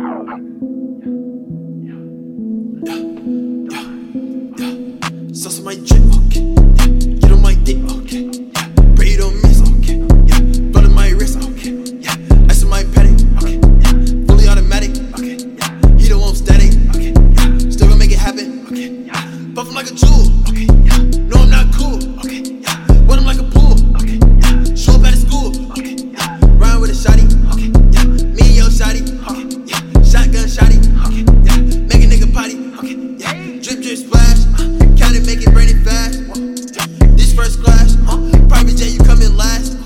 Sauce on my drip, okay. Yeah. Get on my dick, okay. Yeah. Pray you don't miss, okay. Yeah. Blood in my wrist, okay. Yeah. Ice on my paddock, okay. Yeah. Fully automatic, okay. Yeah. He don't want static, okay. Yeah. Still gonna make it happen, okay. Yeah. Puff him like a jewel, okay. Yeah. No, I'm not cool, okay. Yeah. Run him like a pool, okay. Yeah. Show up at the school, okay. Yeah. Ryan with a shotty, okay. Yeah. Me and yo shotty, okay. Yeah. Shotgun shotty, okay. Yeah. Make a nigga potty, okay. Yeah. Drip drip splash. Count it, make it, burn it fast. This first class, private jet, you coming last.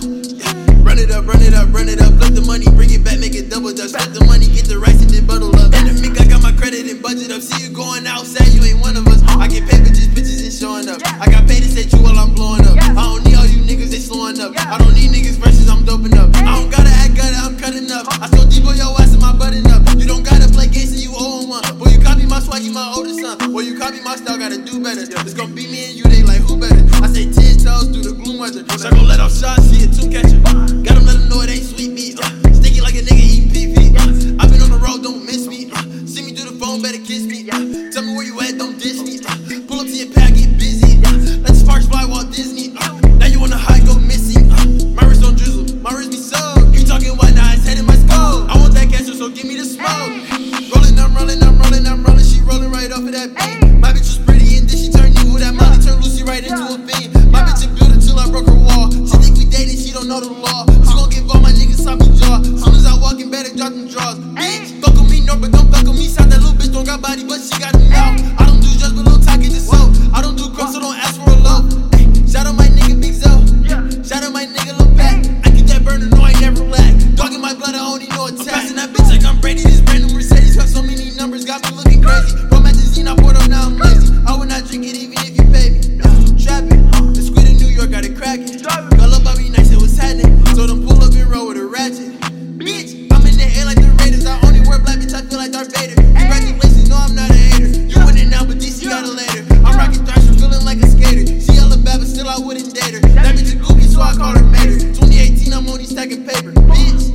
Run it up, run it up, run it up. Flip the money, bring it back, make it double dutch. Flip the money, get the rice and then bundle up. And the mink, I got my credit and budget up. See you going outside, you ain't one of us. I get paid for just bitches and showing up. I got paid to set you while I'm blowing up. I don't need all you niggas, they slowing up. I don't need niggas versus I'm doping up. I don't gotta act good, I'm cutting up. I so deep on your ass and my button up. You don't gotta play games and you 0-1. Boy, you copy my swag, you my older son. Boy, you copy my style, gotta do better. It's gonna be me and you, they like who better. I say 10 toes through the gloom weather. So I gon' let off shots, see it two catcher. Got him, let him know it ain't sweet meat. Sticky like a nigga eating PP. I been on the road, don't miss me. See me through the phone, better kiss me. Tell me where you at, don't diss me. Pull up to your pad, get busy. Let the sparks fly, Walt Disney. Now you on the high, go missing. My wrist don't drizzle, my wrist be soaked. You talking what now? It's head in my skull. I want that cancer, so give me the smoke. Rolling, I'm rolling, I'm rolling, I'm rolling. She rolling right off of that beat. My bitch was pretty and then she turned evil. That Molly turned Lucy right into a fiend. My bitch a builder till I broke her wall. She think we dating, she don't know the law. She gon' give all my niggas sloppy jaw. Soon as I walk in, better drop them draws. Bitch, fuck on me, no, but don't fuck on me. Sound that little bitch don't got body, but she got a mouth. I don't do drugs, but little talk is just so. I don't do crumbs, so don't ask for a loaf. Ay, shout out my nigga Big Zo. Shout out my nigga Lil Pat. I keep that burner, no, I never lack. Dog in my blood, I don't need no attack. I'm passing that bitch like I'm Brady. This brand new Mercedes got so many numbers, got me looking crazy. Romantazine, I poured up, now I'm lazy. I would not drink it even if you pay me. Trapping, the squid in New York got it cracking. Call up, I be nice, it was happening. So them pull up and roll with a ratchet. Bitch, I'm in the air like the Raiders. I only wear black, bitch, I feel like Darth Vader. Congratulations, no, I'm not a hater. You winning now, but DC got a later. I'm rocking Thrasher, feeling like a skater. She hella bad, but still I wouldn't date her. That bitch a goofy, so I call her Mater. 2018, I'm only stacking paper. Bitch,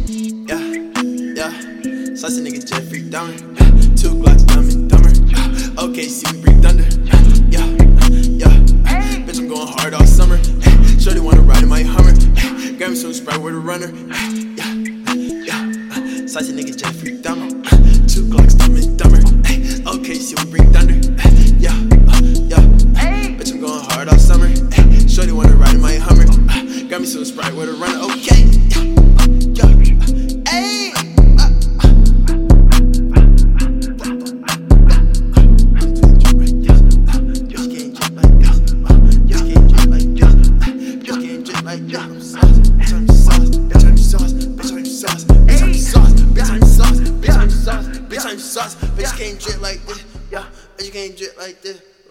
yeah. Saucy nigga Jeffrey Dahmer. 2 Glocks, dumb and dumber. Okay, see we bring thunder. Yeah. Bitch, I'm going hard all summer. Shorty wanna ride in my Hummer. Grab me some Sprite with a runner. Yeah. Saucy nigga Jeffrey Dahmer. 2 Glocks, dumb and dumber. Okay, see we bring thunder. Yeah. Bitch, I'm going hard all summer. Shorty wanna ride in my Hummer. Grab me some Sprite with a runner. Okay. Bitch, can't drip like this. Yeah, bitch, can't drip like this.